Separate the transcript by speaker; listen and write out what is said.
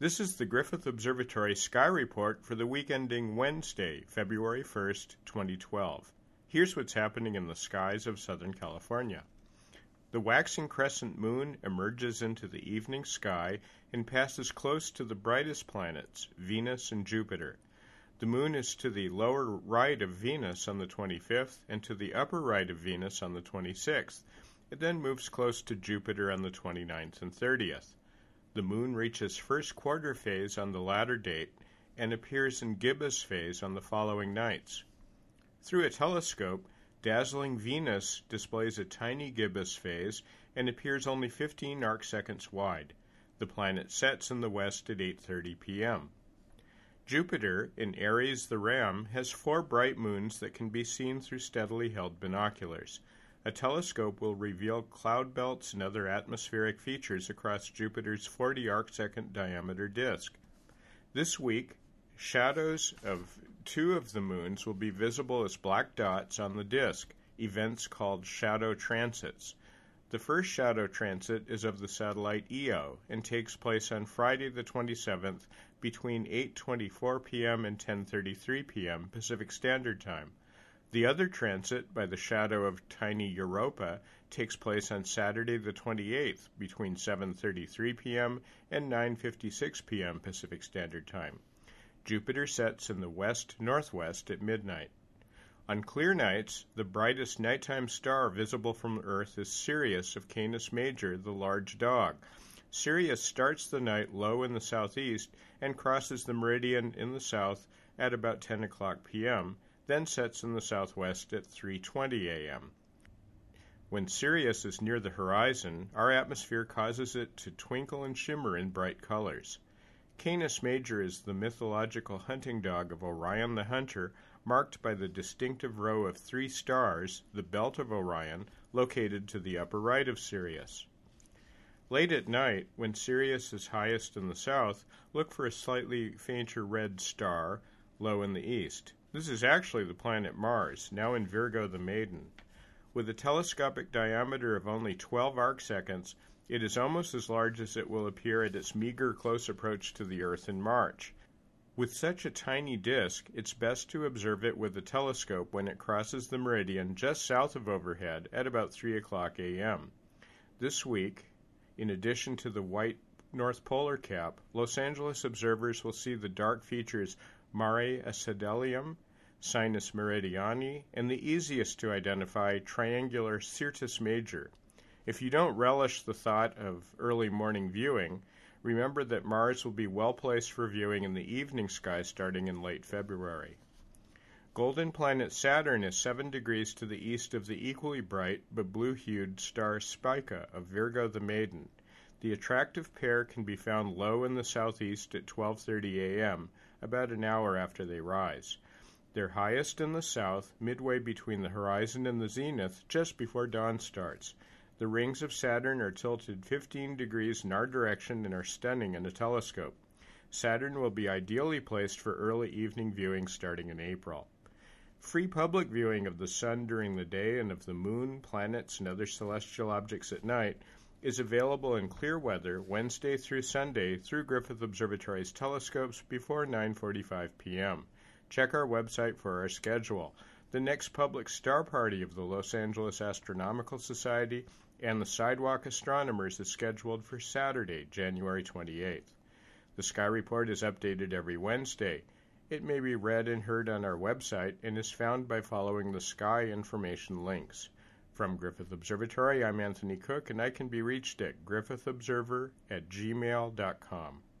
Speaker 1: This is the Griffith Observatory Sky Report for the week ending Wednesday, February 1st, 2012. Here's what's happening in the skies of Southern California. The waxing crescent moon emerges into the evening sky and passes close to the brightest planets, Venus and Jupiter. The moon is to the lower right of Venus on the 25th and to the upper right of Venus on the 26th. It then moves close to Jupiter on the 29th and 30th. The moon reaches first quarter phase on the latter date and appears in gibbous phase on the following nights. Through a telescope, dazzling Venus displays a tiny gibbous phase and appears only 15 arcseconds wide. The planet sets in the west at 8:30 p.m. Jupiter, in Aries the Ram, has 4 bright moons that can be seen through steadily held binoculars. A telescope will reveal cloud belts and other atmospheric features across Jupiter's 40 arcsecond diameter disk. This week, shadows of 2 of the moons will be visible as black dots on the disk, events called shadow transits. The first shadow transit is of the satellite Io and takes place on Friday the 27th between 8:24 p.m. and 10:33 p.m. Pacific Standard Time. The other transit, by the shadow of tiny Europa, takes place on Saturday the 28th between 7:33 p.m. and 9:56 p.m. Pacific Standard Time. Jupiter sets in the west-northwest at midnight. On clear nights, the brightest nighttime star visible from Earth is Sirius of Canis Major, the large dog. Sirius starts the night low in the southeast and crosses the meridian in the south at about 10 o'clock p.m., then sets in the southwest at 3:20 a.m. When Sirius is near the horizon, our atmosphere causes it to twinkle and shimmer in bright colors. Canis Major is the mythological hunting dog of Orion the Hunter, marked by the distinctive row of 3 stars, the Belt of Orion, located to the upper right of Sirius. Late at night, when Sirius is highest in the south, look for a slightly fainter red star low in the east. This is actually the planet Mars, now in Virgo the Maiden. With a telescopic diameter of only 12 arcseconds, it is almost as large as it will appear at its meager close approach to the Earth in March. With such a tiny disk, it's best to observe it with a telescope when it crosses the meridian just south of overhead at about 3 o'clock a.m. This week, in addition to the white North Polar cap, Los Angeles observers will see the dark features Mare Acidelium, Sinus Meridiani, and the easiest to identify triangular Syrtis Major. If you don't relish the thought of early morning viewing, remember that Mars will be well placed for viewing in the evening sky starting in late February. Golden planet Saturn is 7 degrees to the east of the equally bright but blue-hued star Spica of Virgo the Maiden. The attractive pair can be found low in the southeast at 12:30 a.m., about an hour after they rise. They're highest in the south, midway between the horizon and the zenith, just before dawn starts. The rings of Saturn are tilted 15 degrees in our direction and are stunning in a telescope. Saturn will be ideally placed for early evening viewing starting in April. Free public viewing of the sun during the day and of the moon, planets, and other celestial objects at night is available in clear weather Wednesday through Sunday through Griffith Observatory's telescopes before 9:45 p.m. Check our website for our schedule. The next public star party of the Los Angeles Astronomical Society and the Sidewalk Astronomers is scheduled for Saturday, January 28th. The Sky Report is updated every Wednesday. It may be read and heard on our website and is found by following the Sky information links. From Griffith Observatory, I'm Anthony Cook, and I can be reached at griffithobserver@gmail.com.